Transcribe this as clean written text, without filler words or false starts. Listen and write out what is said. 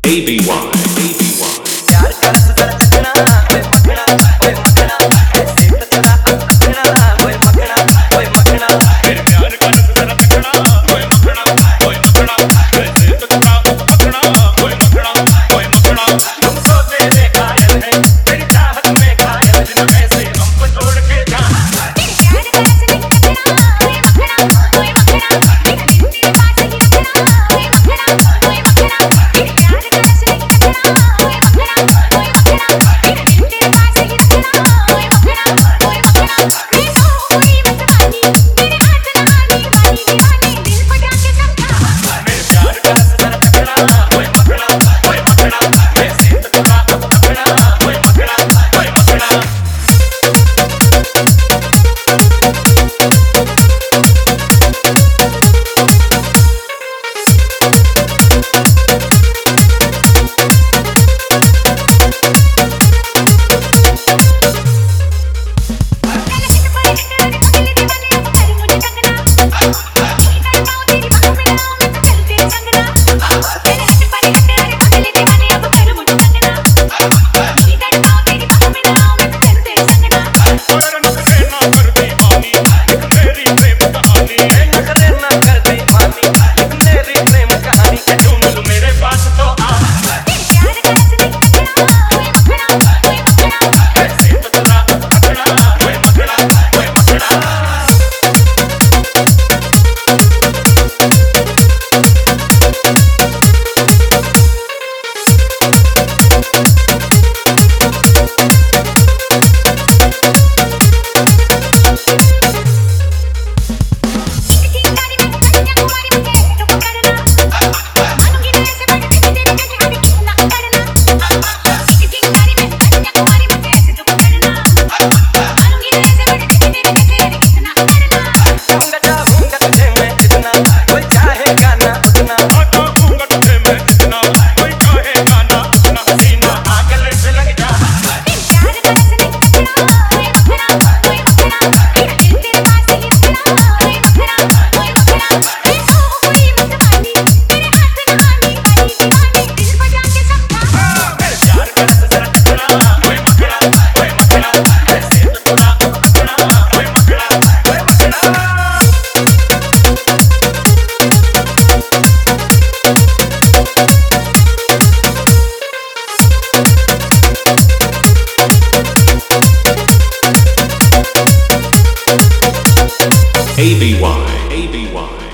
ABY. प्यार का रस जरा चखना ओए मखना ओए मखना ऐसे तो चला मखना ओए मखना ओए मखना मेरे प्यार का रस जरा चखना ओए मखना ओए मखना ऐसे तो चला मखना ओए मखना ओए मखना तुमको तेरे कायल है तेरी चाहत में कायल दिन कैसे हमको छोड़ के जा प्यार का रस चखना ओए मखना ओए मखना तेरे पास ही रखना ओए मखना ओए मखना प्यार का रस चखना ओए मखना ओए मखना तेरे पास ही रखना ओए मखना ओए मखना मैं तो हुई मतवाली तेरे हाथ लगाने वाली दीवानी दिल को जाके समझा मेरे प्यार का रस जरा चखना ओए मखना ओए मखना ऐसे तो चला मखना ओए मखना ओए मखना पहले से तो बड़े तेरे पगले दीवाने अब कर मुझे कंगना इधर पाँव तेरी बाहों में ना मैं तो चल तेरे संगना पहले से तो बड़े तेरे पगले दीवाने अब कर मुझे कंगना इधर पाँव तेरी बाहों में ना मैं तो चल तेरे संगना और नखरे ना कर दीवानी मेरी प्रेम कहानी नखरे ना कर दे मानी मेरी प्रेम कहानी के तुम मेरे पास तो आ प्यार का रस चखना ओए मखना ओए मखना ऐसे तो चला मखना ओए मखना ओए मखना चिंगारी में कन्याकुमारी में कैसे तो पकड़ना मानूंगी मैं ऐसे बड़े तेरे जैसे हमें कितना करना चिंगारी में कन्याकुमारी में कैसे तो पकड़ना मानूंगी मैं ऐसे बड़े तेरे जैसे हमें कितना करना जाऊंगा तुझे मैं जितना कोई चाहेगा ना उतना आता हूँगा तुझे मैं जितना कोई कहेगा ना उतना हसीना आगले से लग जा प्यार का रस चखना ओए मखना ओए मखना मेरा दिल तेरे पास ही रखना ओए मखना ओए मखना मैं तो हुई मतवाली तेरे हाथ लगाने वाली दीवानी दिल को जाके समझा मेरे प्यार का रस जरा चखना ओए मखना ओए मखना ऐसे तो चला मखना ओए मखना ओए मखना ABY.